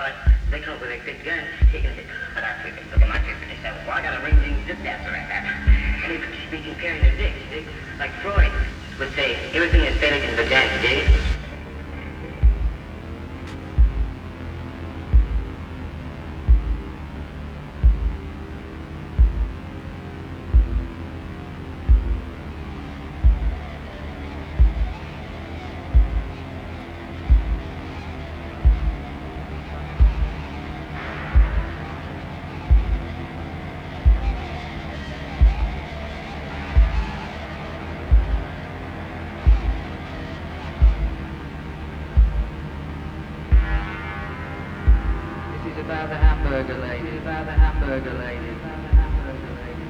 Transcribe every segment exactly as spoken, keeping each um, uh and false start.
start, they come up with a big gun, taking it. But I took it, look at my fifty-seven. Well, I got a ring ding zip dancer at that. And he would be comparing their dicks, dig? Like Freud would say, everything is better in the dance, dig? About the hamburger lady, about the hamburger lady, about the hamburger lady.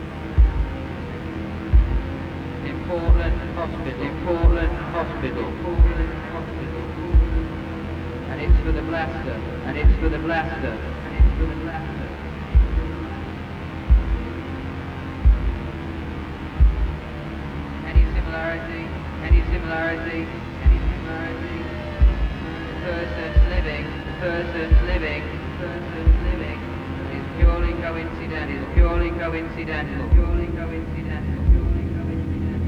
In Portland Hospital, in Portland Hospital, Portland Hospital. And it's for the blaster, and it's for the blaster, and it's for the blaster. Any similarity, any similarity, any similarity. The person's living, the person's living. Person's living is purely coincidental, purely coincidental, purely coincidental, purely coincidental.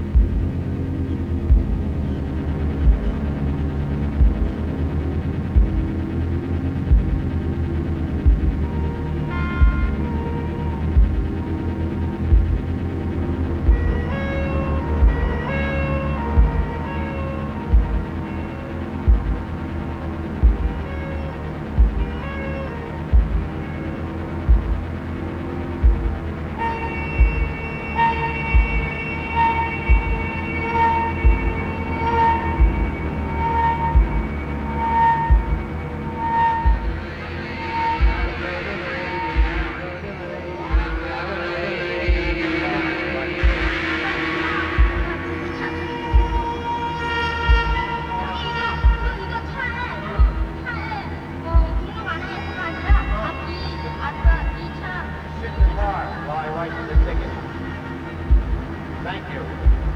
Thank you.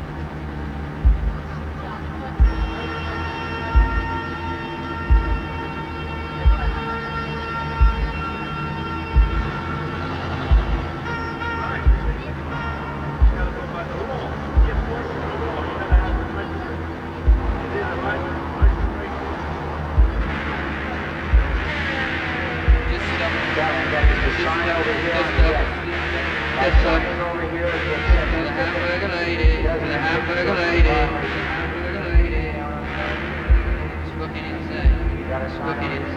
Hamburger lady, hamburger lady, it's fucking insane, it's fucking insane.